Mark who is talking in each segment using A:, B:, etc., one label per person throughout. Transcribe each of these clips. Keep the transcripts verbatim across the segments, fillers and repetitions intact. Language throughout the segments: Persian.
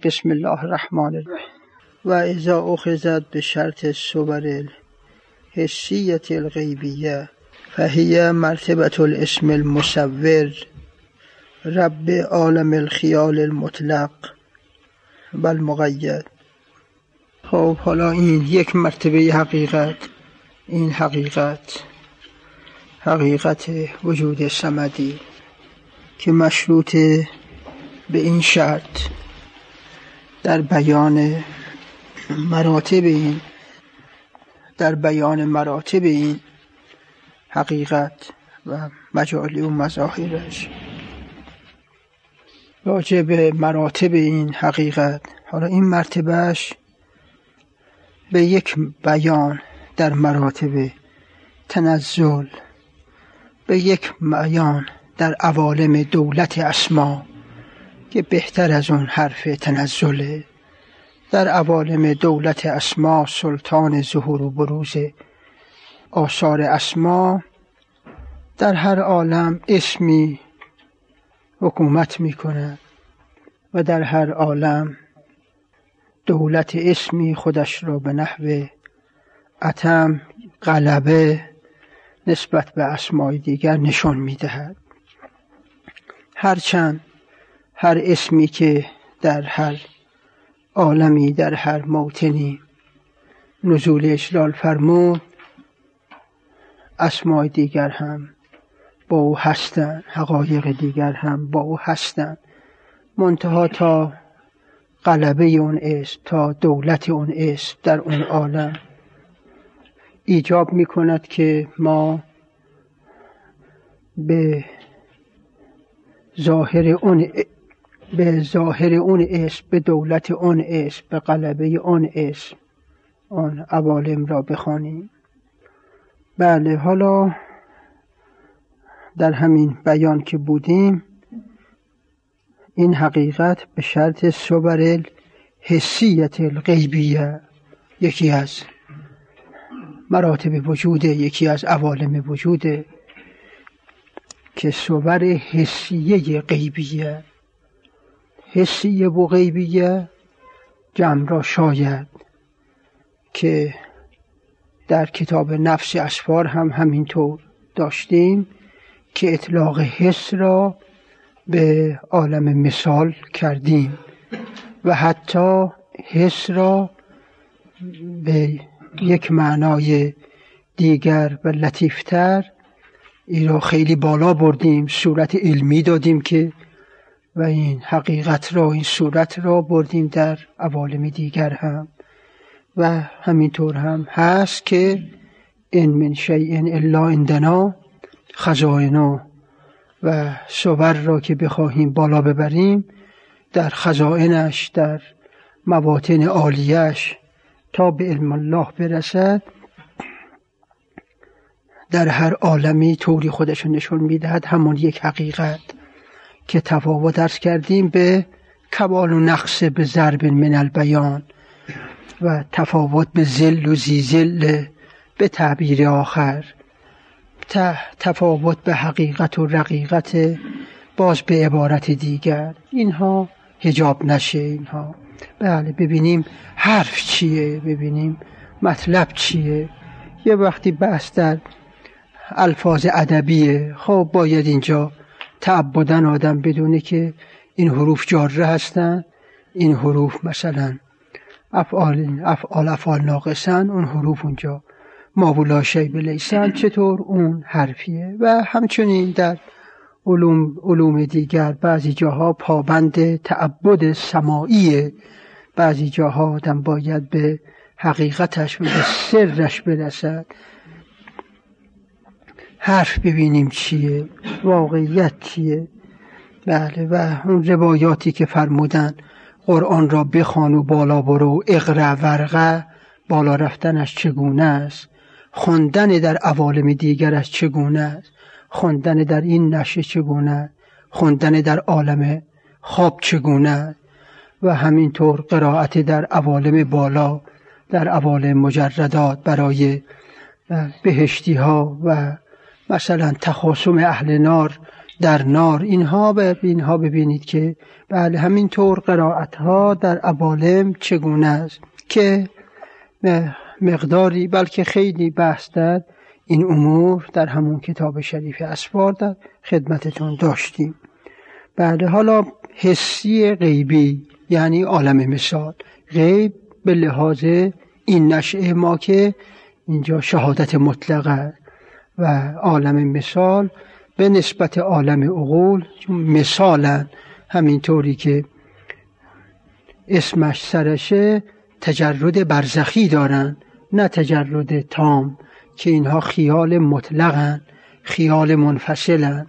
A: بسم الله الرحمن الرحیم. و اذا اخذت بشرط الصور الحسیة الغیبیه فهی مرتبة الاسم المصور رب عالم الخیال المطلق و المقید. خب حالا این یک مرتبه حقیقت، این حقیقت حقیقت وجود صمدی که مشروط به این شرط در بیان مراتب این در بیان مراتب این حقیقت و مجالی و مظاهرش. راجع به مراتب این حقیقت، حالا این مرتبهش به یک بیان در مراتب تنزل، به یک بیان در عوالم دولت اسما که بهتر از اون حرف تنزله، در عوالم دولت اسما سلطان ظهور و بروز آثار اسما، در هر عالم اسمی حکومت میکنه و در هر عالم دولت اسمی خودش را به نحو عتم غلبه نسبت به اسمای دیگر نشان میدهد. هرچند هر اسمی که در هر عالمی در هر موطنی نزول اجلال فرمود، اسمای دیگر هم با او هستند، حقایق دیگر هم با او هستند، منتها تا غلبه اون اسم، تا دولت اون اسم در اون عالم ایجاب می کند که ما به ظاهر اون به ظاهر اون اسم، به دولت اون اسم، به غلبه اون اسم اون عوالم را بخوانیم. بله، حالا در همین بیان که بودیم، این حقیقت به شرط صور الحسیة الغیبیه، یکی از مراتب وجوده، یکی از عوالم وجوده که صور حسیه غیبیه. حسیه و غیبیه جمع را شاید که در کتاب نفس اسفار هم همینطور داشتیم که اطلاق حس را به عالم مثال کردیم و حتی حس را به یک معنای دیگر و لطیفتر این را خیلی بالا بردیم، صورت علمی دادیم که و این حقیقت را، این صورت را بردیم در عوالم دیگر هم. و همینطور هم هست که ان من شیء الا عندنا خزائنه، و صور را که بخواهیم بالا ببریم در خزائنش، در مواطن عالیش تا به علم الله برسد، در هر عالمی طوری خودش نشون میدهد. همون یک حقیقت که تفاوت درس کردیم به کمال و نقص به ضرب من البیان و تفاوت به ذل و زیزل به تعبیر آخر، تفاوت به حقیقت و رقیقت باز به عبارت دیگر، اینها حجاب نشه. اینها بله، ببینیم حرف چیه، ببینیم مطلب چیه. یه وقتی بحث در الفاظ ادبیه، خب باید اینجا تعبدن آدم بدونه که این حروف جاره هستن، این حروف مثلا افعال افعال افعال ناقصن، اون حروف اونجا ماولا شی بلیسن، چطور اون حرفیه. و همچنین در علوم علوم دیگر بعضی جاها پابند تعبد سماعیه، بعضی جاها آدم باید به حقیقتش و به سرش برسد. حرف ببینیم چیه، واقعیت چیه. بله، و اون روایاتی که فرمودن قرآن را بخوان و بالا برو، اقرا ورقه، بالا رفتنش چگونه است، خواندن در عوالم دیگرش چگونه است، خواندن در این نشه چگونه، خواندن در عالم خواب چگونه، و همینطور قرائت در عوالم بالا، در عوالم مجردات برای بهشتی ها و مثلا تخاصم اهل نار در نار. اینها به اینها ببینید که بله همینطور قرائت ها در عوالم چگونه است که مقداری بلکه خیلی بحث در این امور در همون کتاب شریف اسفار در خدمتتون داشتیم. بله حالا حسی غیبی یعنی عالم مثال. غیب به لحاظ این نشأه ما که اینجا شهادت مطلقه و عالم مثال به نسبت عالم عقول چون مثالن، همینطوری که اسمش سرشه تجرد برزخی دارن نه تجرد تام که اینها خیال مطلقن، خیال منفصلن.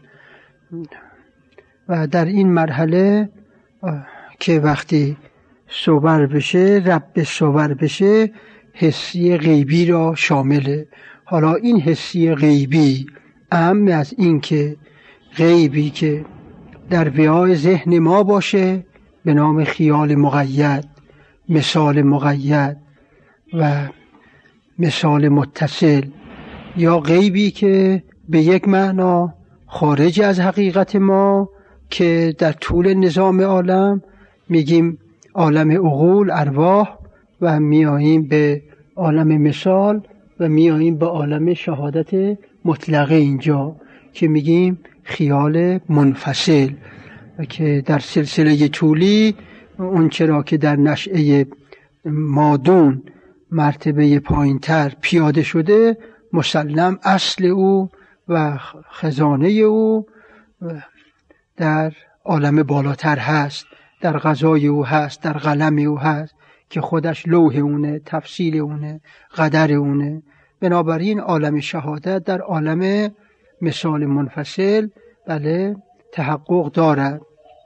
A: و در این مرحله که وقتی صور بشه رب صور بشه حسی غیبی را شامله. حالا این حسی غیبی اهم از این که غیبی که در وعای ذهن ما باشه به نام خیال مقید، مثال مقید و مثال متصل، یا غیبی که به یک معنا خارج از حقیقت ما که در طول نظام عالم میگیم عالم عقول ارواح و میاییم به عالم مثال و میاییم به عالم شهادت مطلقه اینجا که میگیم خیال منفصل و که در سلسله طولی اون چرا که در نشأه مادون مرتبه پایینتر پیاده شده مسلم اصل او و خزانه او در عالم بالاتر هست، در غذای او هست، در قلم او هست که خودش لوح اونه، تفصیل اونه، قدر اونه. بنابراین عالم شهادت در عالم مثال منفصل بله تحقق دارد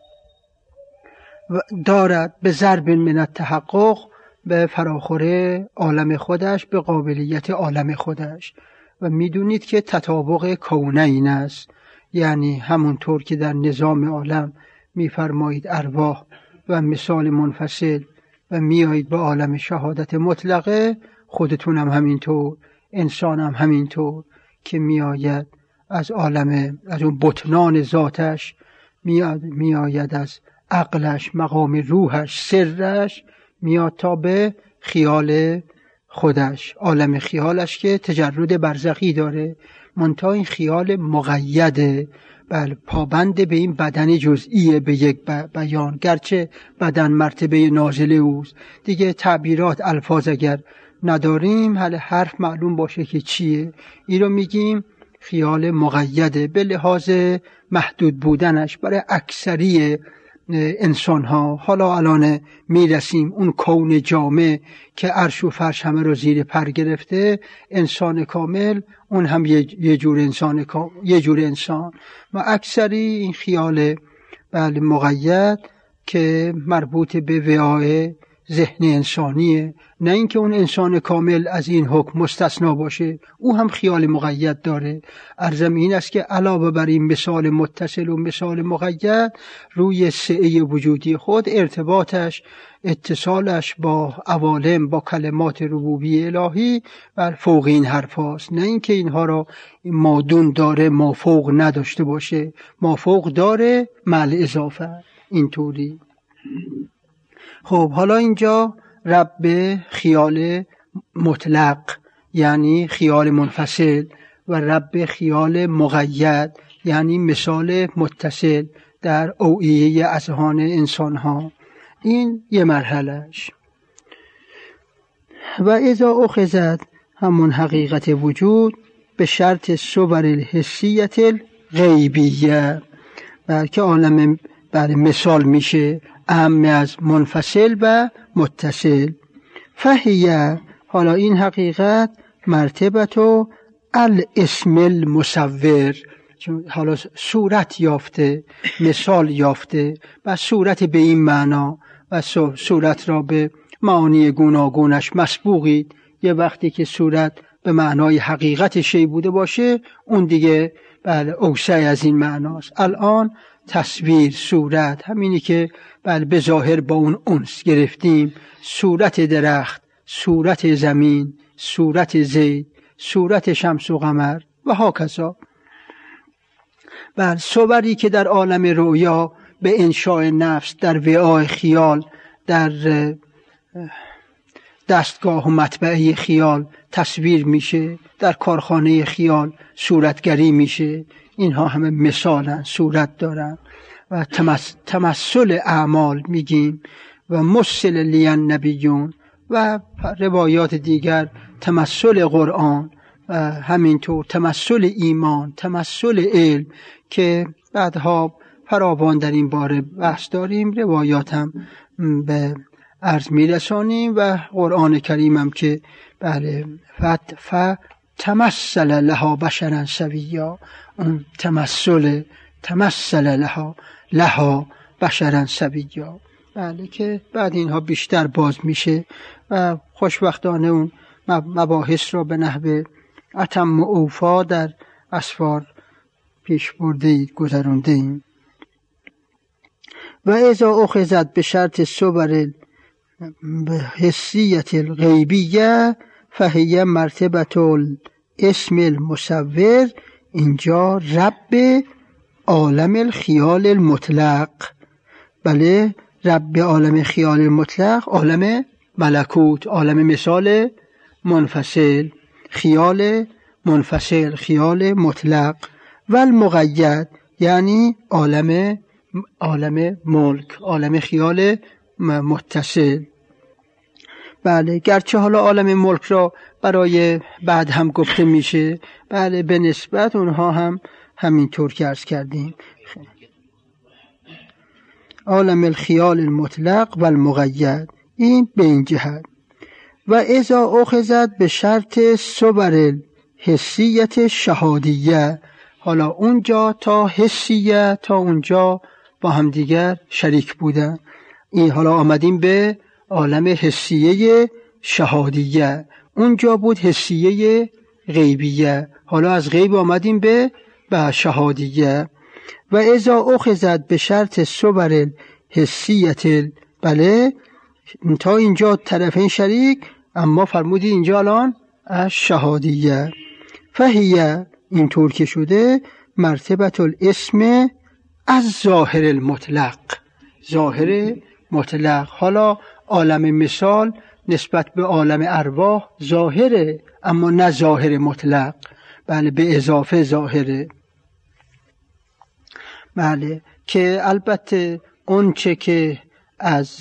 A: دارد به ضرب من التحقق به فراخور عالم خودش، به قابلیت عالم خودش. و میدونید که تطابق کونین است، یعنی همونطور که در نظام عالم میفرمایید ارواح و مثال منفصل و میایید به عالم شهادت مطلقه، خودتون هم همینطور، انسان هم همینطور که میآید از عالم، از اون بطنان ذاتش میاد، میآید از عقلش، مقام روحش، سرش، میاد تا به خیال خودش، عالم خیالش که تجرد برزخی داره، منتها این خیال مقیده، بله پابند به این بدن جزئیه به یک بیان، گرچه بدن مرتبه نازله اوست دیگه. تعبیرات الفاظ اگر نداریم حالا حرف معلوم باشه که چیه، این رو میگیم خیال مقیده به لحاظ محدود بودنش برای اکثری انسان ها. حالا الان میرسیم اون کون جامع که عرش و فرش همه رو زیر پر گرفته، انسان کامل اون هم یه جور انسان یه جور انسان و اکثری این خیال بله مقید که مربوط به وعای ذهن انسانیه، نه اینکه اون انسان کامل از این حکم مستثنا باشه، او هم خیال مقید داره. عرضم این است که علاوه بر این مثال متصل و مثال مقید، روی سعه وجودی خود ارتباطش، اتصالش با عوالم، با کلمات ربوبی الهی بر فوق این حرف هاست، نه اینکه اینها را مادون داره ما فوق نداشته باشه، ما فوق داره مع اضافه اینطوری. خب حالا اینجا رب خیال مطلق یعنی خیال منفصل و رب خیال مقید یعنی مثال متصل در اوعیه اذهان انسان ها، این یه مرحلهش. و اذا اخذت همون حقیقت وجود به شرط صور الحسیت الغیبیه، بلکه عالم بعد مثال میشه اهم از منفصل و متصل. فهیه، حالا این حقیقت مرتبتو الاسم المصور، حالا صورت یافته، مثال یافته و صورت به این معنا و صورت را به معانی گوناگونش مسبوقید. یه وقتی که صورت به معنای حقیقت شی بوده باشه اون دیگه بله اوسع از این معناست. الان تصویر، صورت، همینی که بله به ظاهر با اون انس گرفتیم، صورت درخت، صورت زمین، صورت زید، صورت شمس و قمر و هاکذا. بله صوری که در عالم رویا به انشاء نفس در وعای خیال در دستگاه و مطبعه خیال تصویر میشه، در کارخانه خیال صورتگری میشه. اینها همه مثالن، صورت دارن. و تمثل اعمال میگیم و مثل لین نبیون و روایات دیگر، تمثل قرآن و همینطور تمثل ایمان، تمثل علم که بعدها فراوان در این باره بحث داریم، روایات هم به عرض میرسانیم و قرآن کریم هم که بله فت تمثل لها بشرا سویا، اون تمثل تمثل لها لها بشرا سویا، بله که بعد اینها بیشتر باز میشه و خوشبختانه اون مباحث را به نحو اتم و اوفا در اسفار پیش برده اید، گذرانده ایم. و اذا اخذت به شرط صور حسیت الغیبیه فهیه مرتبه الاسم المصور، اینجا رب عالم الخیال المطلق. بله رب عالم خیال المطلق، عالم ملکوت، عالم مثال منفصل، خیال منفصل، خیال مطلق. و المقید یعنی عالم عالم ملک، عالم خیال متصل. بله گرچه حالا عالم ملک را برای بعد هم گفته میشه، بله به نسبت اونها هم همینطور که عرض کردیم، عالم الخیال المطلق و المقید، این به این جهت. و اذا اخذت به شرط صور حسیت شهادیه، حالا اونجا تا حسیه تا اونجا با هم دیگر شریک بودن، این حالا آمدیم به عالم حسیه شهادیه، اونجا بود حسیه غیبیه، حالا از غیب آمدیم به به شهادیه. و اذا اخذت به شرط صور حسیت، بله تا اینجا طرفین شریک، اما فرمودی اینجا الان از شهادیه. فهیه اینطور که شده مرتبه الاسم از ظاهر المطلق، ظاهر مطلق. حالا عالم مثال نسبت به عالم ارواح ظاهره، اما نه ظاهر مطلق، بله به اضافه ظاهره. بله که البته اون چه که از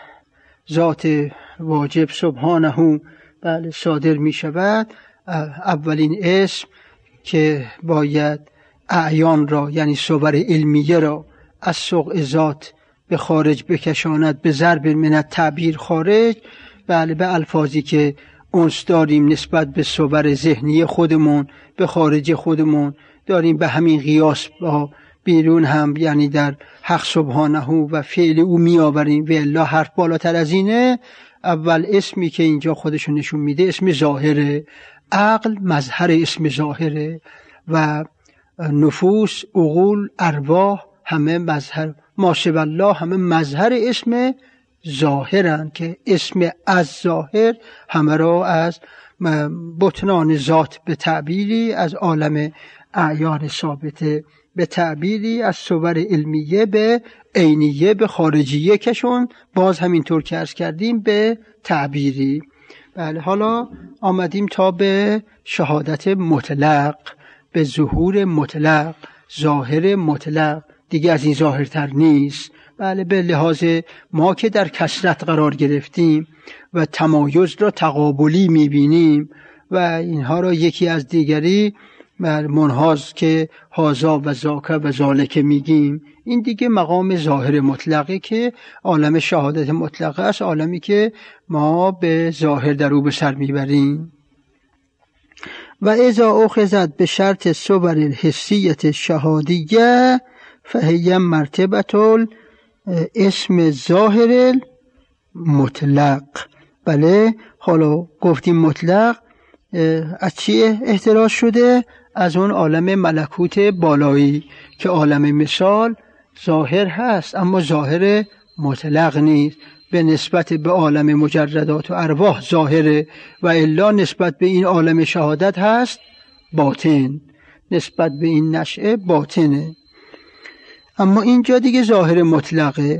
A: ذات واجب سبحانه بله صادر می شود، اولین اسم که باید اعیان را یعنی صور علمیه را از سوق ذات به خارج بکشاند، به ضرب من تعبیر خارج، بله به الفاظی که اونس داریم نسبت به صور ذهنی خودمون به خارج خودمون داریم، به همین قیاس با بیرون هم یعنی در حق سبحانه و فعل او می آوریم و الا حرف بالاتر از اینه. اول اسمی که اینجا خودشو نشون میده اسم ظاهره، عقل مظهر اسم ظاهره و نفوس، عقول، ارواح همه مظهر، ما سوی الله همه مظهر اسم ظاهرن که اسم از ظاهر همه را از بطنان ذات به تعبیری، از عالم اعیان ثابته به تعبیری، از صور علمیه به عینیه به خارجیه کشون، باز همینطور که عرض کردیم به تعبیری. بله حالا آمدیم تا به شهادت مطلق، به ظهور مطلق، ظاهر مطلق، دیگه از این ظاهرتر نیست. بله به لحاظ ما که در کثرت قرار گرفتیم و تمایز را تقابلی میبینیم و اینها را یکی از دیگری منحاز که هازا و زاکه و زالکه میگیم، این دیگه مقام ظاهر مطلقه که عالم شهادت مطلقه است، عالمی که ما به ظاهر در او به سر میبریم. و اذا اخذت به شرط صور الحسیت شهادیه فهی مرتبه اسم ظاهر مطلق. بله حالا گفتیم مطلق از چی احتراز شده؟ از اون عالم ملکوت بالایی که عالم مثال ظاهر هست اما ظاهر مطلق نیست، به نسبت به عالم مجردات و ارواح ظاهره و الا نسبت به این عالم شهادت هست باطن، نسبت به این نشأه باطنه. اما اینجا دیگه ظاهر مطلقه.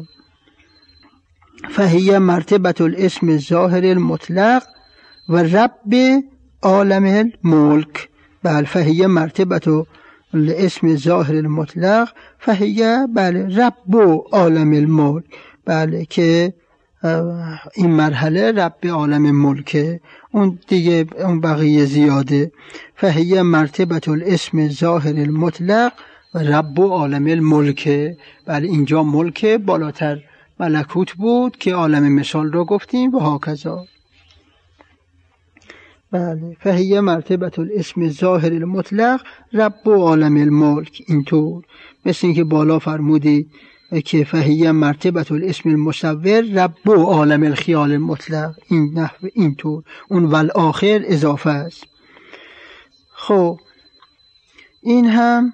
A: فهیه مرتبت الاسم ظاهر المطلق و رب عالم الملک. بله فهیه مرتبت الاسم ظاهر المطلق فهیه بله رب عالم الملک. بله که این مرحله رب عالم ملکه، اون دیگه اون بقیه زیاده. فهیه مرتبت الاسم ظاهر المطلق و رب عالم الملکه. بله اینجا ملک، بالاتر ملکوت بود که عالم مثال رو گفتیم و هاکذا. بله فهیه مرتبت الاسم ظاهر المطلق رب عالم الملک. اینطور مثل اینکه بالا فرمودی که فهیه مرتبت الاسم المصور رب عالم الخیال المطلق، این نحو اینطور، اون والآخر اضافه است. خب این هم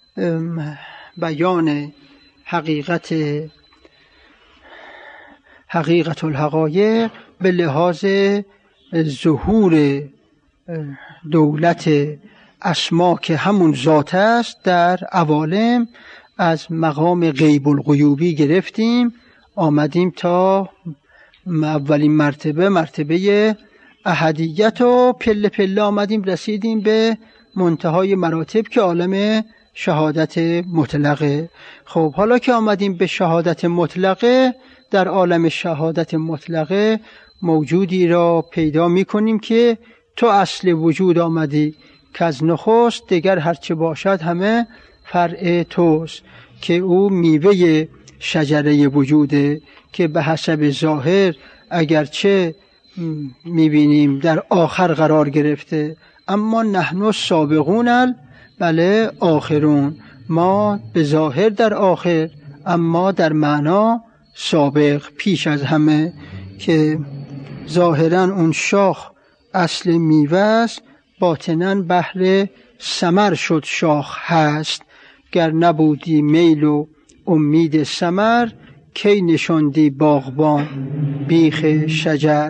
A: بیان حقیقت حقیقت الحقایق به لحاظ ظهور دولت اسما که همون ذات است در عوالم. از مقام غیب الغیوبی گرفتیم آمدیم تا اولین مرتبه مرتبه احدیت و پله پله آمدیم رسیدیم به منتهای مراتب که عالم شهادت مطلقه. خب حالا که آمدیم به شهادت مطلقه، در عالم شهادت مطلقه موجودی را پیدا می کنیم که تو اصل وجود آمدی که از نخست دیگر هرچه باشد همه فرع توست، که او میوه شجره وجوده که به حسب ظاهر اگرچه میبینیم در آخر قرار گرفته، اما نحن سابقون بله آخرون، ما به ظاهر در آخر اما در معنا سابق پیش از همه، که ظاهرا اون شاخ اصل میوه است، باطنا بهر ثمر شد شاخ هست. گر نبودی میل و امید ثمر، کی نشاندی باغبان بیخ شجر.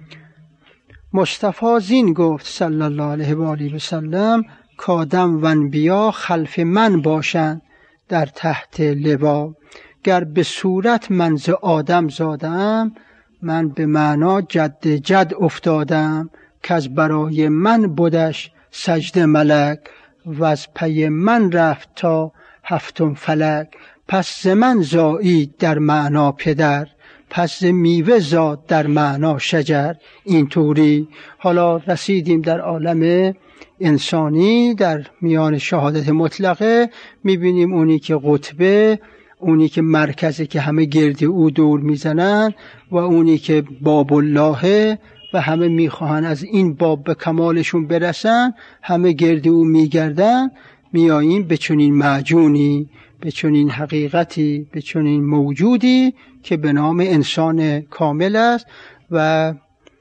A: مصطفی زین گفت صلی الله علیه و آله و سلم کآدم و انبیا خلف من باشند در تحت لوا. گر به صورت من ز آدم زادم، من به معنا جد جد افتادم. که از برای من بودش سجد ملک، و از پی من رفت تا هفتم فلک. پس ز من زایید در معنا پدر، پس ز میوه زاد در معنا شجر. اینطوری حالا رسیدیم در عالم انسانی، در میان شهادت مطلقه میبینیم اونی که قطبه، اونی که مرکزه که همه گرد او دور میزنن، و اونی که باب الله و همه میخواهن از این باب به کمالشون برسن، همه گرد او میگردن. میاییم به چنین معجونی، به چنین حقیقتی، به چنین موجودی که به نام انسان کامل است و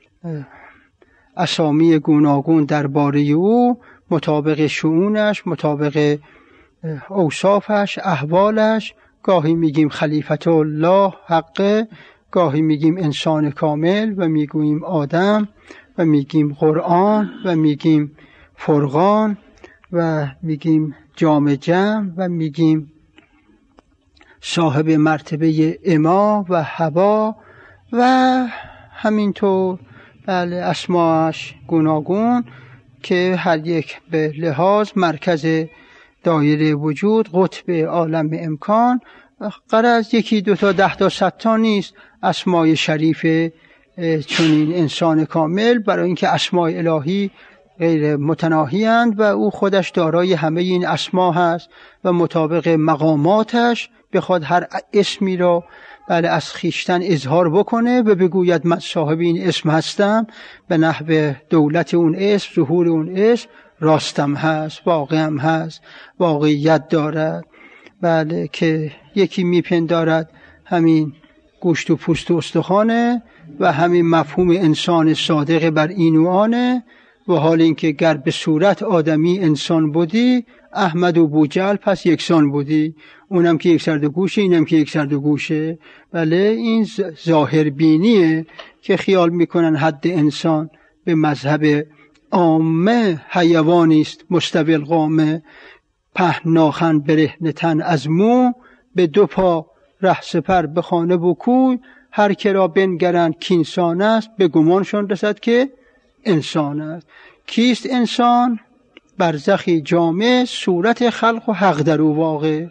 A: اسامی گوناگون درباره او مطابق شؤونش، مطابق اوصافش، احوالش. گاهی میگیم خلیفت الله حقه، گاهی میگیم انسان کامل و میگوییم آدم و میگیم قرآن و میگیم فرقان و میگیم جام جم و میگیم صاحب مرتبه اما و هوا و همینطور بله اسماش گوناگون که هر یک به لحاظ مرکز دایره وجود، قطب عالم امکان. غرض یکی دو تا ده تا صد تا نیست اسمای شریف چنین انسان کامل، برای اینکه اسمای الهی غیر متناهی اند و او خودش دارای همه این اسما هست و مطابق مقاماتش بخواد هر اسمی را بله از خیشتن اظهار بکنه و بگوید من صاحب این اسم هستم، به نحو دولت اون اسم، ظهور اون اسم راستم هست، واقعم هست، واقعیت دارد. بله که یکی میپندارد همین گوشت و پوست و استخوانه و همین مفهوم انسان صادق بر این و آنه، و حال اینکه گر به صورت آدمی انسان بودی، احمد و بوجهل پس یکسان بودی، اونم که یک سر دو گوشه، اینم که یک سر دو گوشه. بله این ظاهر بینیه که خیال میکنن حد انسان به مذهب عامه حیوانی است مستوی القامه، پهن ناخن برهنه تن از مو، به دو پا ره سپر به خانه و کوی، هر که را بنگرند کینسان است، به گمانشان رسد که انسان است. کیست انسان؟ برزخی جامع، صورت خلق و حق در او واقع.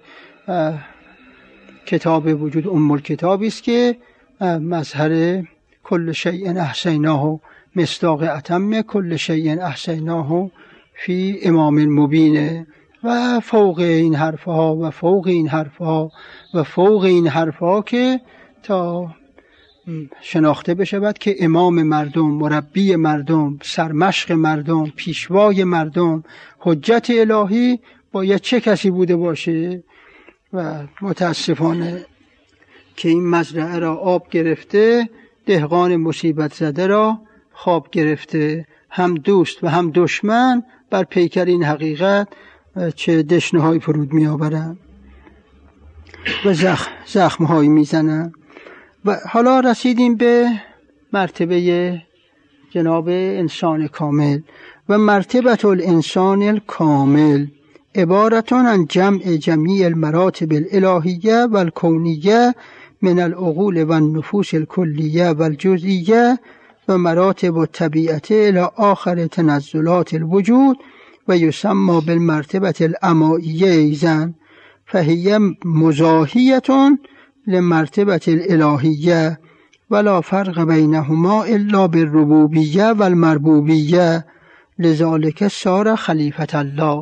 A: کتاب وجود ام الکتابی است که مظهر کل شیء احصیناه مصداق اتم کل شیء احصیناه فی امام مبین. و فوق این حرفها و فوق این حرفها و فوق این حرفها که تا شناخته بشود که امام مردم، مربی مردم، سرمشق مردم، پیشوای مردم، حجت الهی باید چه کسی بوده باشه. و متاسفانه که این مزرعه را آب گرفته، دهقان مصیبت زده را خواب گرفته. هم دوست و هم دشمن بر پیکر این حقیقت چه دشنه‌های فرود می آورند و زخم زخم‌هایی می زنند. و حالا رسیدیم به مرتبه جناب انسان کامل. و مرتبه الانسان الکامل عبارتون عن جمع جمیع المراتب الالهیه و الکونیه من العقول و النفوس الکلیه و الجزئیه و مراتب الطبیعه الى آخر تنزلات الوجود و یسمى بالمرتبه الامائیه ایزن فهی مزاحیه لمرتبه الالهیه ولا فرق بینهما الا بالربوبیه و المربوبیه لذلك صار خلیفة الله.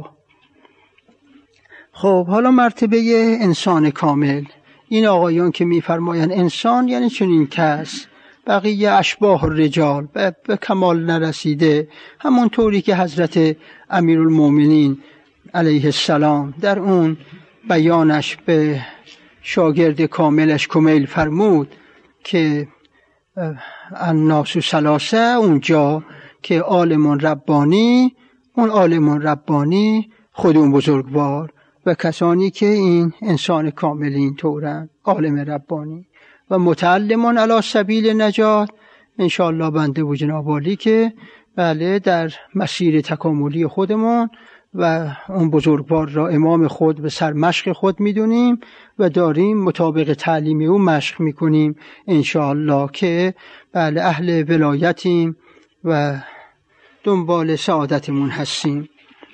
A: خب حالا مرتبه انسان کامل. این آقایان که میفرمایند انسان یعنی چنین کس، بقیه اشباح الرجال، به, به کمال نرسیده، همون طوری که حضرت امیرالمومنین علیه السلام در اون بیانش به شاگرد کاملش کمیل فرمود که الناس ثلاثه، اونجا که عالم ربانی، اون عالم ربانی خودمون بزرگوار و کسانی که این انسان کاملین طورن، عالم ربانی و متعلمان علی سبیل نجات. انشاءالله بنده و جناب عالی که بله در مسیر تکاملی خودمون و اون بزرگوار را امام خود و سرمشق خود میدونیم و داریم مطابق تعلیم او مشق میکنیم انشاءالله که بله اهل ولایتیم و دنبال سعادتمون هستیم.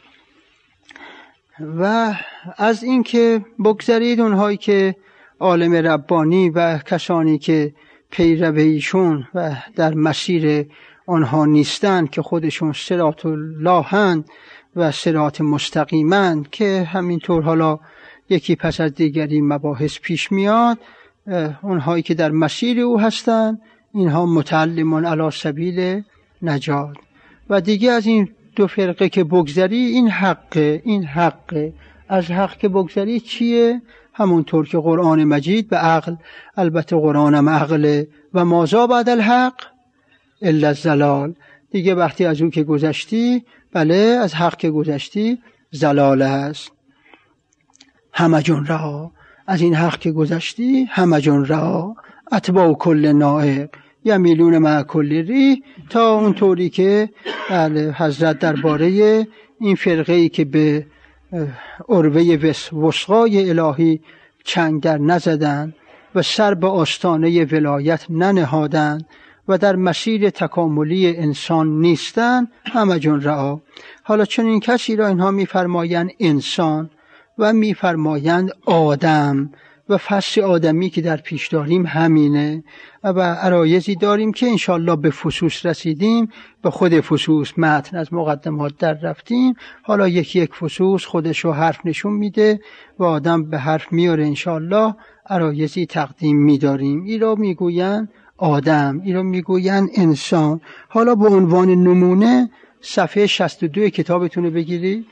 A: و از این که بگذارید اونهایی که عالم ربانی و کسانی که پیرو ایشون و در مسیر آنها نیستند که خودشون صراط الله هند و صراط مستقیمند که همینطور حالا یکی پس از دیگری مباحث پیش میاد، اونهایی که در مسیر او هستند اینها متعلمون علی سبیل نجات. و دیگه از این دو فرقه که بگذری این حقه، این حقه. از حق که بگذری چیه؟ همونطور که قرآن مجید به عقل، البته قرآن هم عقله، و مازا بعد الحق الا الضلال. دیگه وقتی از او که گذشتی، بله از حق که گذشتی ضلال است. همه جون رها، از این حق که گذشتی همه جون رها، اتباع کل نائق یمیلون مع کل ریح، تا اونطوری که بله حضرت درباره این فرقه‌ای که به عروه وثقای الهی چنگ در نزدن و سر به آستانه ولایت ننهادند و در مسیر تکاملی انسان نیستند، همه جون رها. حالا چون این کسی را اینها میفرمایند انسان و میفرمایند آدم و فصل آدمی که در پیش داریم همینه و عرایزی داریم که انشالله به فصوص رسیدیم، به خود فصوص متن از مقدمات در رفتیم. حالا یکی یک فصوص خودشو حرف نشون میده و آدم به حرف میاره، انشالله عرایزی تقدیم میداریم. ای را میگوین آدم، ای را میگوین انسان. حالا به عنوان نمونه صفحه شصت و دو کتابتون رو بگیرید.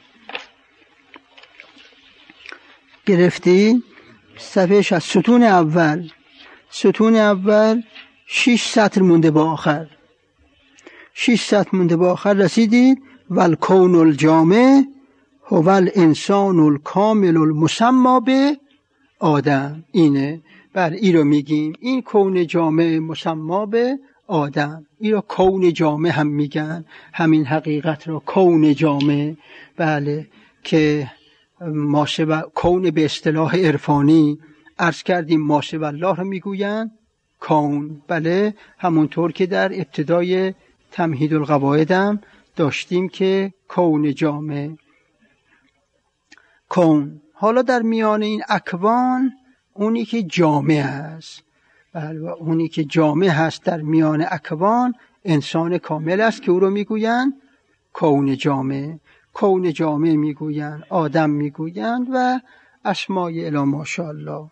A: گرفتی؟ صفحه شصت، ستون اول، ستون اول شش سطر مونده با آخر، شش سطر مونده با آخر رسیدید. والکون الجامع هو الانسان الکامل المسمى به آدم. اینه بله، این رو میگیم، این کون جامع مسمى به آدم. این رو کون جامع هم میگن، همین حقیقت رو کون جامع. بله که ماسو کون به اصطلاح عرفانی عرض کردیم ماسو الله رو میگویند کون. بله، همونطور که در ابتدای تمهید القواعد هم داشتیم که کون جامع کون. حالا در میان این اکوان اونی که جامع است، بله، اونی که جامع هست در میان اکوان انسان کامل است که او رو میگویند کون جامع. کون جامع میگویند، آدم میگویند و اسمای الی ماشاءالله.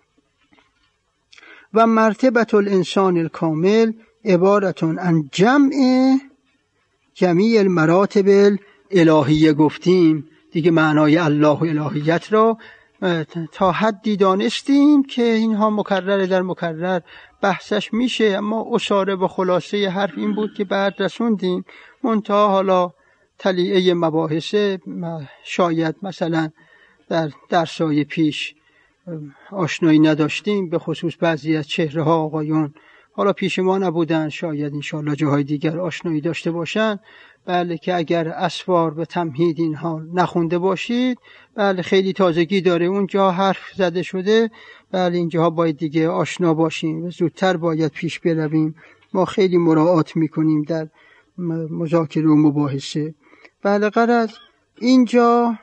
A: و مرتبه الانسان الکامل عبارتون عن جمع جمیع المراتب الالهیه. گفتیم دیگه معنای الله و الهیت را تا حدی دانستیم که اینها مکرر در مکرر بحثش میشه، اما اشاره و خلاصه حرف این بود که بعد رسوندیم. منتها حالا تلیعه مباحث شاید مثلا در درسای پیش آشنایی نداشتیم، به خصوص بعضی از چهره ها آقایون حالا پیش ما نبودن، شاید انشاءالله جاهای دیگر آشنایی داشته باشن. بله، که اگر اسوار به تمهید اینها نخونده باشید، بله خیلی تازگی داره، اونجا حرف زده شده، بله اینجاها باید دیگه آشنا باشیم و زودتر باید پیش برویم. ما خیلی مراعات میکنیم در مذاکره و مباحثه. بله، غرض اینجا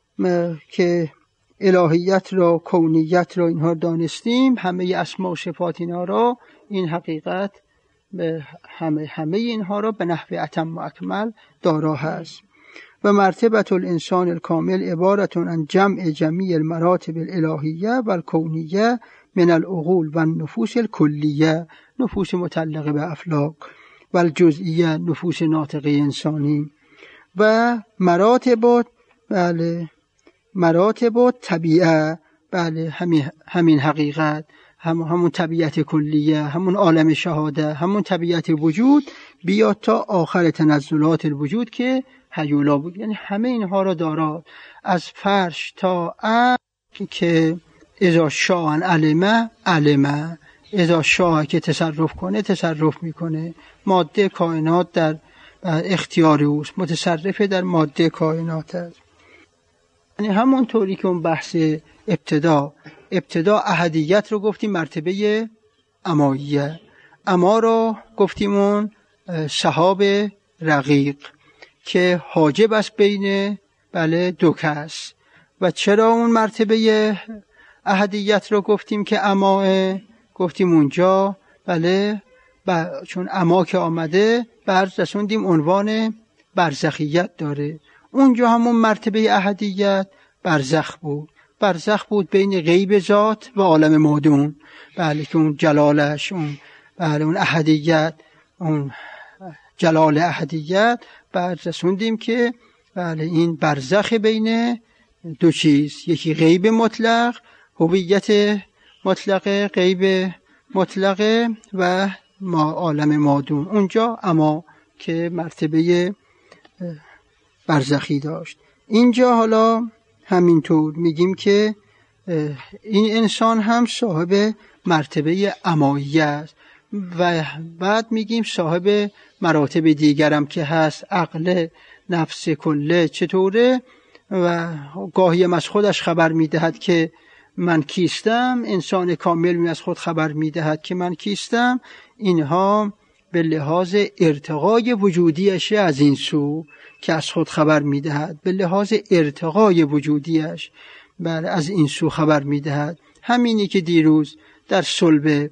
A: که الهیت را، کونیت را اینها دانستیم، همه اسما و صفات اینها را، این حقیقت به همه همه اینها را به نحو اتم و اکمل دارا هست. و مرتبه الانسان الکامل عبارتون عن جمع جمیع المراتب الالهیه و الکونیه من العقول و النفوس الکلیه، نفوس متعلقه به افلاک، و الجزئیه، نفوس ناطقه انسانی، و مراتب، بله مراتب طبیعه، بله همین همین حقیقت، هم همون طبیعت کلیه، همون عالم شهاده، همون طبیعت وجود، بیاد تا آخر تنزلات الوجود که هیولا بود. یعنی همه اینها را دارا، از فرش تا عرش، که اذا شاء علمه علمه، اذا شاء که تصرف کنه تصرف میکنه. ماده کائنات در اختیار اوست، متصرف در ماده کائنات است. یعنی همون طوری که اون بحث ابتدا ابتدا احدیت رو گفتیم مرتبه اماییه، اما رو گفتیم اون سحاب رقیق که حاجب است بین بله دو کس. و چرا اون مرتبه احدیت رو گفتیم که اماه، گفتیم اونجا بله ب... چون اما که آمده برز رسوندیم عنوان برزخیت داره. اونجا همون مرتبه احدیت برزخ بود، برزخ بود بین غیب ذات و عالم مادون. بله که اون جلالش، اون بله اون احدیت، اون جلال احدیت بعد رسوندیم که بله این برزخ بین دو چیز، یکی غیب مطلق، هویت مطلقه، غیب مطلقه و ما عالم مادون. اونجا اما که مرتبه برزخی داشت. اینجا حالا همینطور میگیم که این انسان هم صاحب مرتبه امایی است و بعد میگیم صاحب مراتب دیگرم که هست، عقل، نفس کله چطوره، و گاهی از خودش خبر میدهد که من کیستم. انسان کامل می از خود خبر میدهد که من کیستم. اینها به لحاظ ارتقای وجودیش از این سو که از خود خبر میدهد، به لحاظ ارتقای وجودیش بله از این سو خبر میدهد. همینی که دیروز در صلب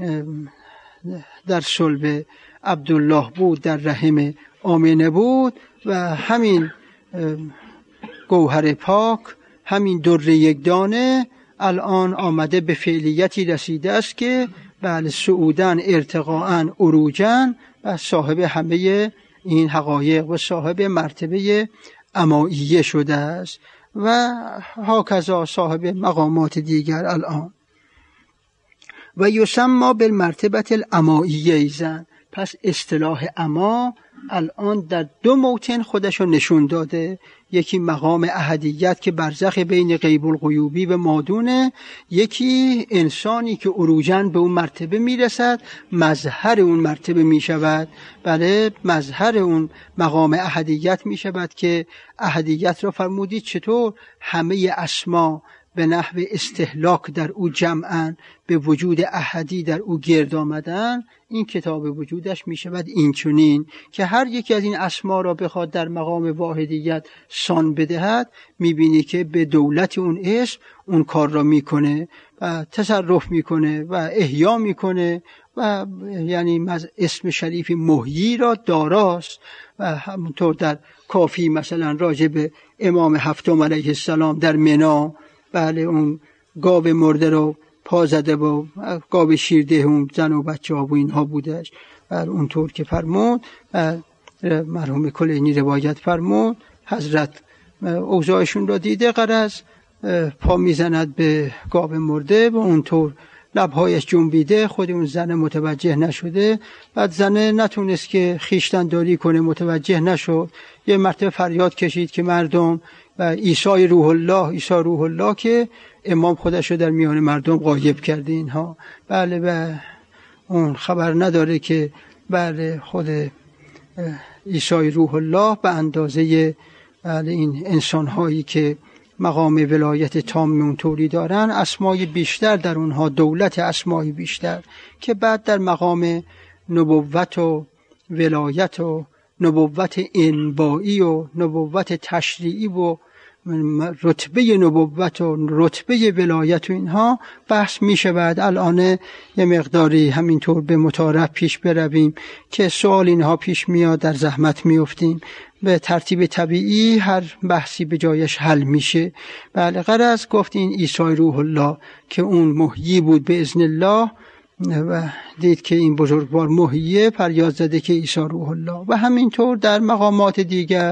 A: در صلب عبدالله بود، در رحم آمنه بود، و همین گوهر پاک، همین در یک دانه الان آمده به فعلیتی رسیده است که بله صعودن، ارتقاءن، عروجن و صاحب همه این حقایق و صاحب مرتبه امائیه شده است و هاکذا صاحب مقامات دیگر الان. و یسمى بالمرتبه الامائیه ایزن. پس اصطلاح اما الان در دو موطن خودشو نشون داده. یکی مقام احدیت که برزخ بین غیب الغیوبی و مادونه، یکی انسانی که عروجاً به اون مرتبه میرسد، مظهر اون مرتبه میشود. بله، مظهر اون مقام احدیت میشود که احدیت را فرمودید چطور همه اسما به نحو استهلاک در او جمعن، به وجود احدی در او گرد آمدن. این کتاب وجودش می شود این چنین که هر یکی از این اسما را بخواد در مقام واحدیت سان بدهد، می بینی که به دولت اون اسم اون کار را می کنه و تصرف می کنه و احیا می کنه و یعنی اسم شریف محیی را داراست. و همونطور در کافی مثلا راجع به امام هفتم علیه السلام در منا، بله اون گاو مرده رو پا زده و گاو شیرده اون زن و بچه ها و اینها بودش. بله اونطور که فرمود مرحوم کلینی روایت فرمود، حضرت اوضاعشون را دیده غرض پا میزند به گاو مرده و اونطور لبهایش جنبیده، خود اون زن متوجه نشده. بعد زنه نتونست که خیشتنداری کنه، متوجه نشد. یه مرتبه فریاد کشید که مردم و عیسی روح الله، عیسی روح الله، که امام خودش رو در میان مردم غایب کرده اینها. بله و اون خبر نداره که بله خود عیسی روح الله به اندازه بله این انسان‌هایی که مقام ولایت تام اونطوری دارن، اسمای بیشتر در اونها، دولت اسمای بیشتر، که بعد در مقام نبوت و ولایت و نبوت انبائی و نبوت تشریعی و رتبه نبوت و رتبه ولایت و اینها بحث می شود. الان یه مقداری همینطور به متعارف پیش برویم که سوال اینها پیش میاد، در زحمت می افتیم. به ترتیب طبیعی هر بحثی به جایش حل میشه. بله غرض گفت این عیسی روح الله که اون محیی بود به اذن الله و دید که این بزرگوار محییه، فریاد زده که عیسی روح الله. و همینطور در مقامات دیگر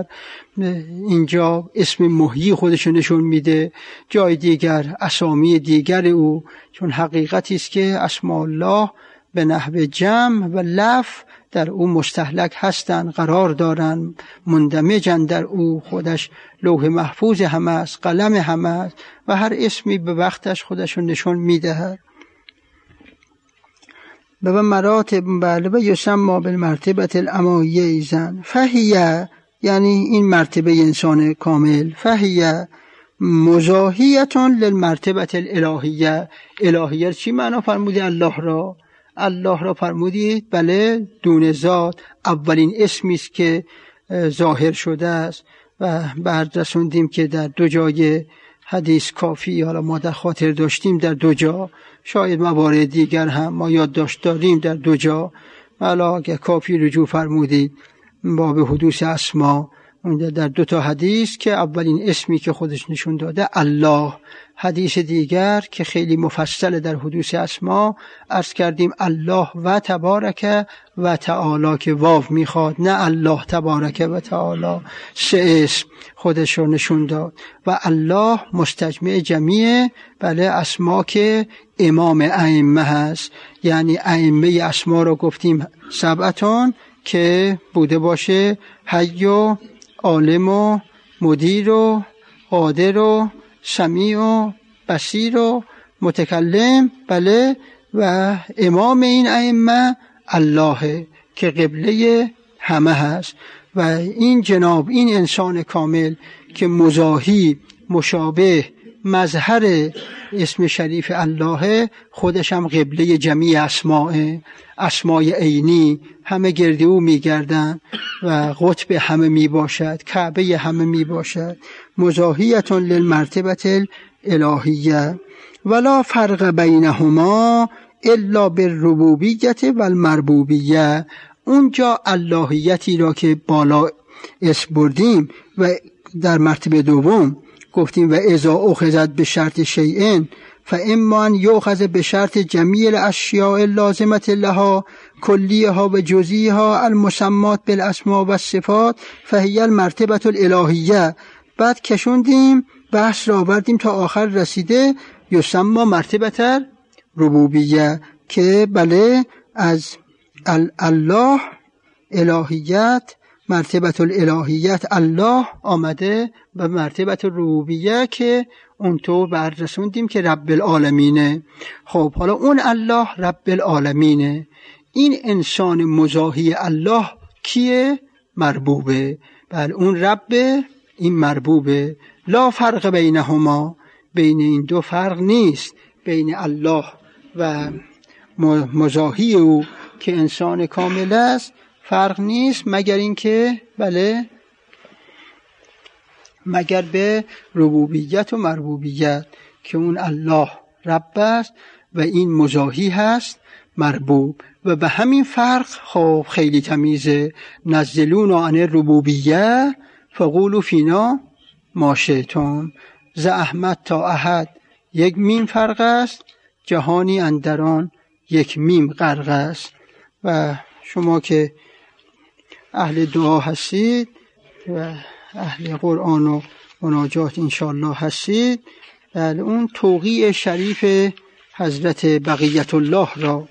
A: اینجا اسم محیی خودشو نشون میده، جای دیگر اسامی دیگر او، چون حقیقتی است که اسماء الله به نحو جمع و لف در او مستهلک هستند، قرار دارن، مندمجن در او. خودش لوح محفوظ همه است، قلم همه است و هر اسمی به وقتش خودشو نشون میده. و مراتب بله و یسمى بالمرتبه الامایه ایزن فهیه، یعنی این مرتبه انسان کامل، فهیه مزاحیتون للمرتبه الالهیه. الهیه چی معنا فرمودی؟ الله را. الله را فرمودید بله دون ذات، اولین اسمی است که ظاهر شده است. و بعد رسوندیم که در دو جای حدیث کافی، حالا ما در خاطر داشتیم در دو جا، شاید موارد دیگر هم ما یادداشت داریم در دو جا، حالا اگه کافی رجوع فرمودید باب حدوث اسما در دو تا حدیث که اولین اسمی که خودش نشون داده الله. حدیث دیگر که خیلی مفصل در حدوث اسما عرض کردیم الله و تبارک و تعالی که واو میخواد، نه الله تبارک و تعالی، سه اسم خودش رو نشون داد. و الله مستجمع جمیع بله اسما که امام ائمه هست، یعنی ائمه اسما رو گفتیم سبعتون که بوده باشه حی و عالم و مدیر و قادر و سمیع و بصیر و متکلم. بله و امام این ائمه الله که قبله همه هست. و این جناب این انسان کامل که مزاحی، مشابه، مظهر اسم شریف الله، خودش هم قبله جمیع اسماء، اسمای عینی همه گرد او میگردن و قطب همه می باشد، کعبه همه می باشد. مزاحیتون للمرتبه الالهیه ولا فرق بینهما الا بالربوبیت و المربوبیه. اونجا اللهیتی را که بالا اسم بردیم و در مرتبه دوم گفتیم و اذا اخذت به شرط شیئن فاما ان یؤخذ به شرط جمیع الاشیاء اللازمه لها کلیها و جزئیها المسمات بالاسماء و الصفات فهی المرتبه الالهیه. بعد کشوندیم بحث را آوردیم تا آخر رسیده یسمى مرتبه ربوبیه که بله از الله الهیت مرتبت الالهیت الله آمده و مرتبت ربوبیه که اون تو بررسوندیم که رب العالمینه. خب حالا اون الله رب العالمینه، این انسان مزاحی الله کیه؟ مربوبه. بله اون رب، این مربوبه. لا فرق بینهما، بین این دو فرق نیست، بین الله و مزاحی او که انسان کامل است فرق نیست، مگر اینکه بله مگر به ربوبیت و مربوبیت که اون الله رب است و این مزاحی هست مربوب. و به همین فرق خب خیلی تمیزه. نزلون عن ربوبیه فقولوا فینا ما شئتم. ز احمد تا احد یک میم فرق است، جهانی اندران یک میم غرق است. و شما که اهل دعا هستید و اهل قرآن و مناجات انشاءالله هستید، بله اون توقیع شریف حضرت بقیت الله را،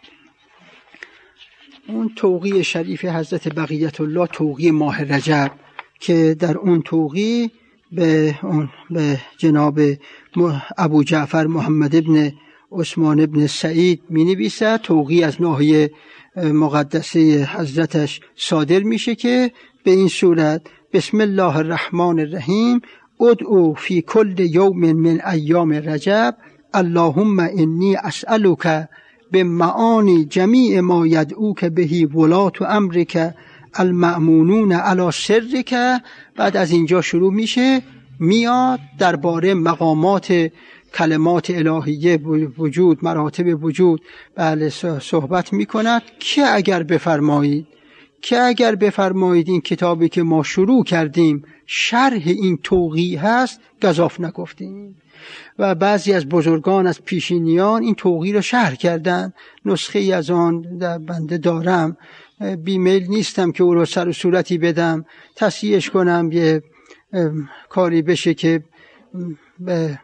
A: اون توقیع شریف حضرت بقیت الله توقیع ماه رجب که در اون توقیع به, به جناب ابو جعفر محمد ابن عثمان ابن سعید می نویسد، توقیع از ناحیه مقدسه حضرتش صادر میشه که به این صورت: بسم الله الرحمن الرحیم ادعو فی کل یوم من ایام رجب اللهم انی اسألک بمعانی جمیع ما یدعوک بهی ولات امرک المأمونون علی سرک. بعد از اینجا شروع میشه، میاد درباره مقامات کلمات الهیه وجود، مراتب وجود بله صحبت میکند که اگر بفرمایید که اگر بفرمایید این کتابی که ما شروع کردیم شرح این توقیع هست گزاف نگفتیم. و بعضی از بزرگان از پیشینیان این توقیع رو شرح کردن، نسخه ای از آن در بنده دارم، بیمیل نیستم که او رو سر و صورتی بدم تصحیحش کنم، یه کاری بشه که به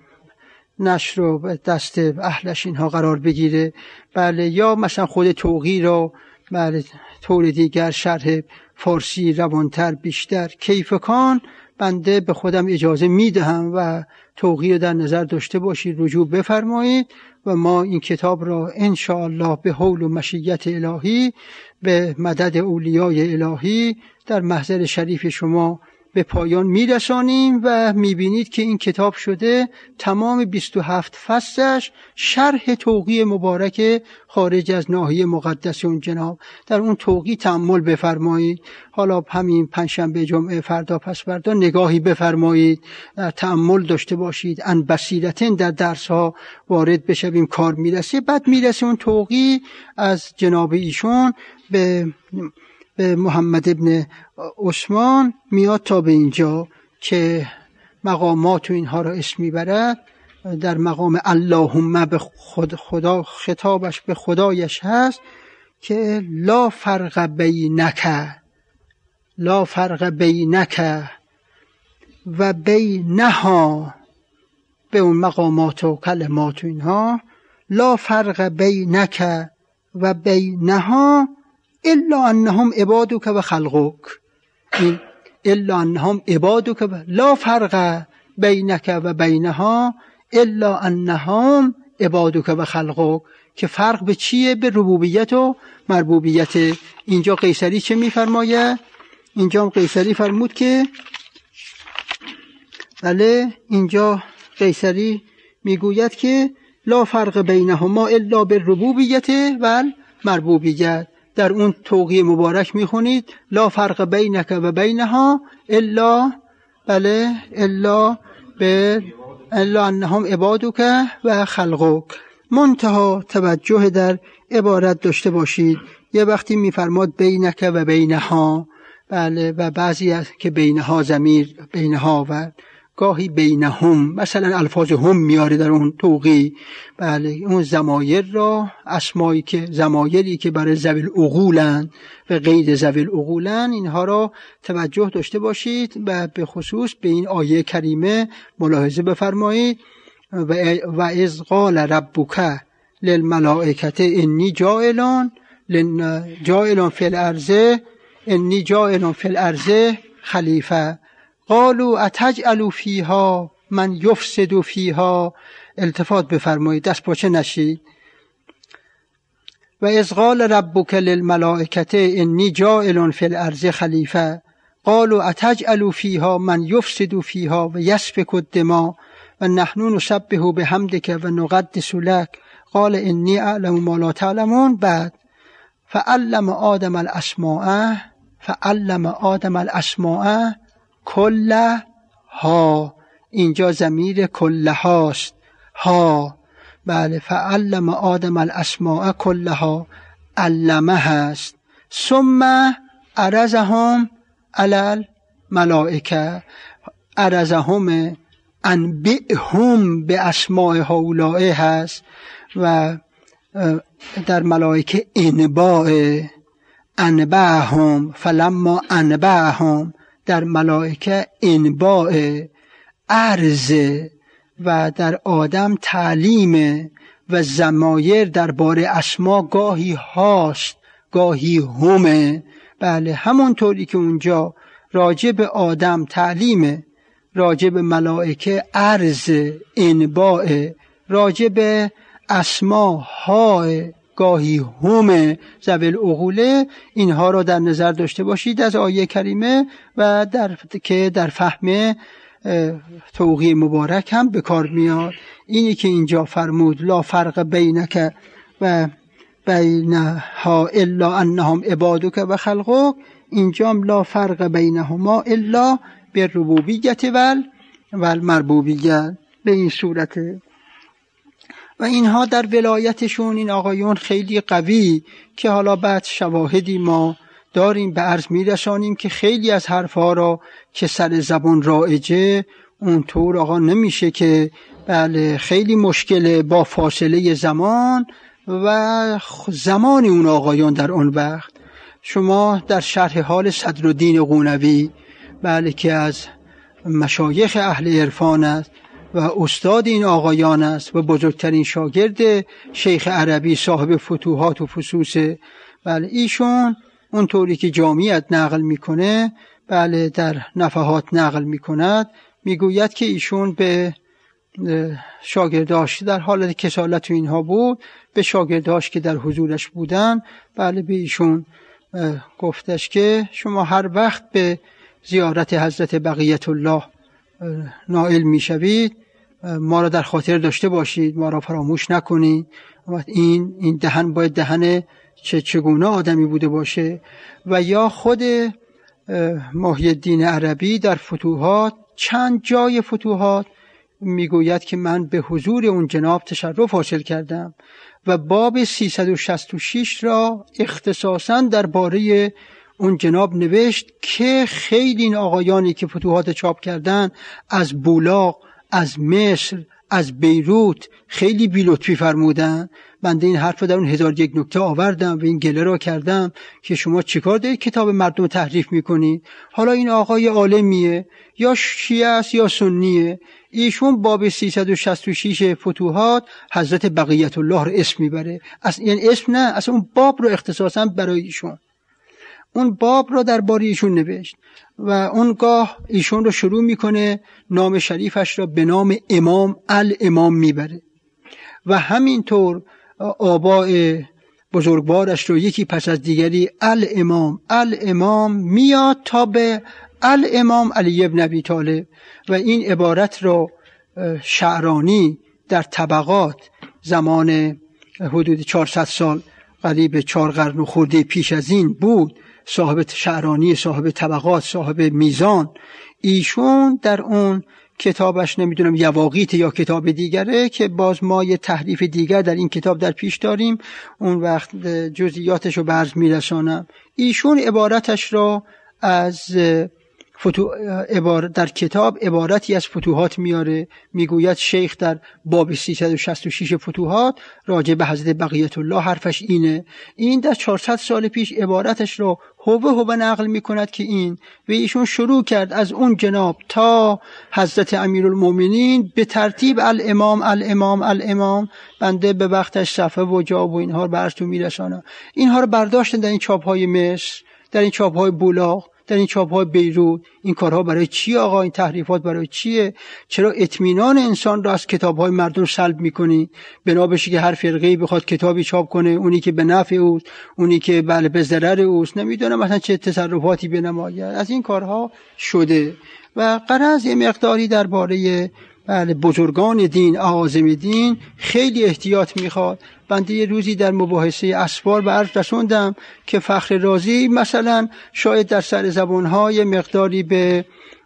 A: نشر رو به دست اهلش اینها قرار بگیره. بله یا مثلا خود توقیع رو بله طور دیگر شرح فارسی روانتر بیشتر کیفکان بنده به خودم اجازه میدهم و توقیع رو در نظر داشته باشید، رجوع بفرمایید و ما این کتاب را انشاءالله به حول و مشیت الهی به مدد اولیای الهی در محضر شریف شما به پایان میرسانیم و میبینید که این کتاب شده تمام بیست و هفت فصلش شرح توقیع مبارک خارج از ناحیه مقدس اون جناب. در اون توقیع تأمل بفرمایید، حالا همین پنجشنبه جمعه فردا پس فردا نگاهی بفرمایید، در تأمل داشته باشید، ان بصیرتن در درس ها وارد بشویم کار میرسه. بعد میرسه اون توقیع از جناب ایشون به به محمد ابن عثمان میاد تا به اینجا که مقامات و اینها را اسم میبرد. در مقام اللهم به خود خدا خطابش به خدایش هست که لا فرق بینک لا فرق بینک و بینها، به اون مقامات و کلمات و اینها لا فرق بینک و بینها الا انهم عبادک و خلقک. این الا انهم عبادک و لا فرق بینک و بینها الا انهم عبادک و خلقک، که فرق به چیه؟ به ربوبیت و مربوبیت. اینجا قیصری چه میفرماید؟ اینجا هم قیصری فرمود که بله اینجا قیصری میگوید که لا فرق بینهما الا بالربوبیت و مربوبیت. در اون توقیع مبارک میخونید لا فرق بینک و بینها الا بله الا به الا انهم عبادک و خلقک. منتها توجه در عبارت داشته باشید، یه وقتی میفرماد بینک و بینها بله و بعضی از که بینها ضمیر بینها و گاهی بینهم مثلا الفاظ هم میاره در اون توقیع. بله اون ضمایر را اسمایی که ضمایری که برای ذوی العقولن و غیر ذوی العقولن اینها را توجه داشته باشید و به خصوص به این آیه کریمه ملاحظه بفرمایید. و اذ قال ربک للملائکه انی جاعلون جاعلون فی الارض انی جاعل فی الارض خلیفه قالوا اتجعل فیها من یفسد فیها. التفات بفرمایید، دست پاچه نشید. و اذ قال ربک للملائکه انی جاعل فی الارض خلیفه قالوا اتجعل فیها من یفسد فیها و یسفک الدماء و نحن نسبح بحمدک و نقدس لک قال انی اعلم ما لا تعلمون. بعد فعلم آدم الاسماء فعلم آدم الاسماء کلها. اینجا ضمیر کلهاست، ها. بله، فعلم آدم الاسماء کلها، علمه هست. ثم عرضهم علی الملائکه، عرضهم انبئهم به اسماء هؤلاء هست و در ملائکه انباء، انبعهم فلما انبعهم، در ملائکه انباء، عرض، و در آدم تعلیم و ضمایر درباره اسما گاهی هاست گاهی همه. بله، همونطوری که اونجا راجع به آدم تعلیم، راجع به ملائکه عرض، انباء، راجع به اسما ها گاهی همه ذوی العقول. اینها را در نظر داشته باشید از آیه کریمه و در که در فهم توقیع مبارک هم به کار میاد. اینی که اینجا فرمود لا فرق بینک و بینها الا انهم عبادک و خلقک، اینجا لا فرق بینهما الا بالربوبیت و المربوبیت، به این صورته. و اینها در ولایتشون این آقایون خیلی قوی که حالا بعد شواهدی ما داریم به عرض میرسانیم که خیلی از حرفها را که سر زبان رایجه اونطور آقا نمیشه که بله خیلی مشکله با فاصله زمان و زمان اون آقایان در اون وقت. شما در شرح حال صدرالدین قونوی بله که از مشایخ اهل عرفان است و استاد این آقایان است و بزرگترین شاگرد شیخ عربی صاحب فتوحات و فصوص، بله ایشون اونطوری که جامعیت نقل میکنه بله در نفحات نقل میکند، میگوید که ایشون به شاگرداش در حالت کسالت و اینها بود، به شاگرداش که در حضورش بودن بله به ایشون گفتش که شما هر وقت به زیارت حضرت بقیت الله نائل میشوید ما را در خاطر داشته باشید، ما را فراموش نکنید. این این دهن باید دهن چه چگونه آدمی بوده باشه. و یا خود محی الدین عربی در فتوحات، چند جای فتوحات میگوید که من به حضور اون جناب تشرف حاصل کردم و باب سیصد و شصت و شش را اختصاصاً درباره اون جناب نوشت که خیلی این آقایانی که فتوحات چاپ کردن از بولاق، از مصر، از بیروت خیلی بی‌لطفی فرمودن. بنده این حرف رو در اون هزار یک نکته آوردم و این گله را کردم که شما چیکار دارید کتاب مردم تحریف میکنید؟ حالا این آقای عالمیه یا شیعه است یا سنیه، ایشون باب سیصد و شصت و شش فتوحات حضرت بقیت الله رو اسم میبره، اصلا یعنی اسم نه، اصلا اون باب رو اختصاصا برای ایشون اون باب را درباره ایشون نوشت و اونگاه ایشون رو شروع میکنه نام شریفش را به نام امام الامام میبره و همینطور آباء بزرگوارش رو یکی پس از دیگری الامام الامام میاد تا به الامام علی ابن ابی طالب. و این عبارت رو شعرانی در طبقات زمان حدود چهارصد سال قریب چهار قرن خورده پیش از این بود، صاحب شعرانی، صاحب طبقات، صاحب میزان، ایشون در اون کتابش نمیدونم یواقیت یا کتاب دیگره که باز ما یه تحریف دیگر در این کتاب در پیش داریم، اون وقت جزئیاتش رو به عرض میرسانم. ایشون عبارتش را از فتو... عبارت در کتاب عبارتی از فتوحات میاره، میگوید شیخ در باب سیصد و شصت و شش فتوحات راجع به حضرت بقیت الله حرفش اینه. این در چهارصد سال پیش عبارتش رو هوه هوه نقل میکند که این و ایشون شروع کرد از اون جناب تا حضرت امیرالمومنین به ترتیب الامام الامام الامام. بنده به وقتش صفحه و جاب و اینها رو براتون میرسانم. اینها رو برداشتن در این چاپ های مصر در این چاپ‌های بولاق، در این چاپ‌های بیروت، این کارها برای چی آقا؟ این تحریفات برای چیه؟ چرا اطمینان انسان را از کتاب‌های مردم سلب می‌کنی؟ بنا بشه که هر فرقه‌ای بخواد کتابی چاپ کنه، اونی که به نفع اوست، اونی که بله به ضرر اوست، نمیدونم مثلا چه تصرفاتی بنماید. از این کارها شده و غرض یه مقداری درباره بله بزرگان دین، اعاظم دین خیلی احتیاط میخواد. بنده یه روزی در مباحثه اسفار به عرض رسوندم که فخر رازی مثلا شاید در سر زبانهای مقداری به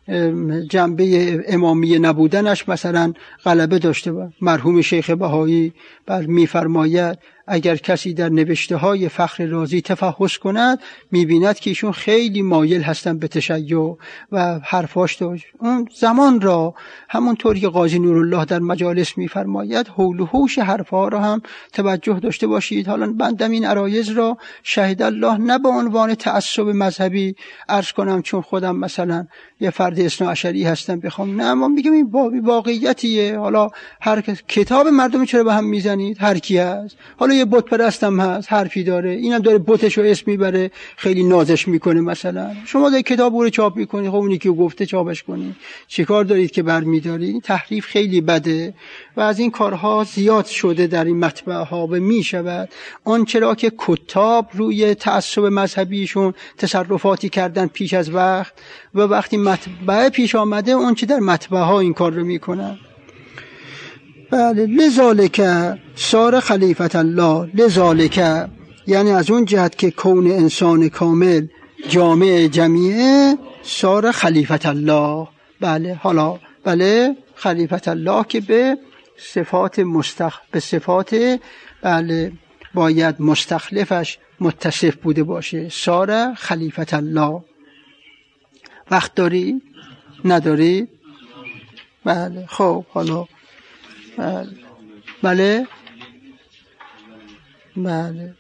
A: جنبه امامی نبودنش مثلا غلبه داشته بود. مرحوم شیخ بهایی بر میفرماید اگر کسی در نوشته های فخر رازی تفحص کند میبیند که ایشون خیلی مایل هستن به تشیع و حرفاش داشت. اون زمان را همونطور که قاضی نورالله در مجالس میفرماید حول و حوش حرفها را هم توجه داشته باشید. حالا بندم این عرایض را شهید الله نه به عنوان تعصب مذهبی عرض کنم چون خودم مثلا یه فرد اثنا عشری هستم بخوام، نه، ما میگم این واقعیتیه. حالا هر کتاب مردم چرا به هم میزنید؟ هر کی هست، حالا یه بت پرستم هست حرفی داره، اینم داره بتش رو اسم میبره خیلی نازش میکنه، مثلا شما در کتاب رو چاپ میکنید، خب اونی که گفته چاپش کنید، چیکار دارید که برمیدارید؟ تحریف خیلی بده و از این کارها زیاد شده در این مطبعه ها و میشود آن چرا که کتاب روی تعصب مذهبیشون تصرفاتی کردن پیش از وقت و وقتی مطبعه پیش آمده اون چه در مطبعه ها این کار رو میکنن. بله، لذالک صار خلیفت الله، لذالک یعنی از اون جهت که کون انسان کامل جامع جمیعه صار خلیفت الله. بله، حالا بله خلیفت الله که به صفات مستخ به صفات بله باید مستخلفش متصف بوده باشه. صار خلیفت الله. وقت داری؟ نداری؟ بله، خب حالا بله بله بله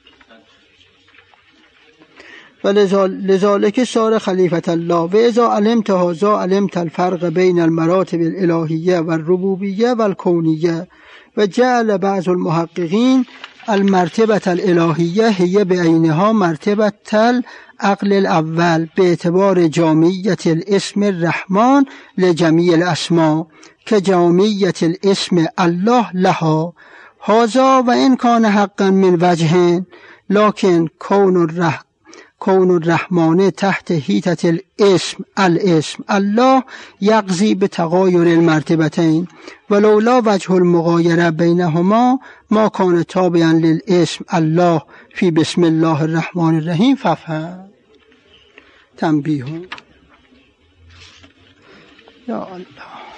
A: ولذالک صار خلیفت الله و اذا علمت هذا علمت الفرق بین المراتب الالهیه و الربوبیه و الکونیه و جعل بعض المحققین المرتبه الالهیه هي بعینها مرتبه العقل الاول به اعتبار جامعیت الاسم الرحمن لجمیع الاسماء که جامعیت الاسم الله لها. هذا و ان کان حقا من وجه لكن کون الرح کون الرحمن تحت هیتت الاسم الاسم الله یقضی به تغایر المرتبتین ولولا وجه المغایره بینهما ما کان تابعا للاسم الله فی بسم الله الرحمن الرحیم. ففهم. تنبیه. یا الله.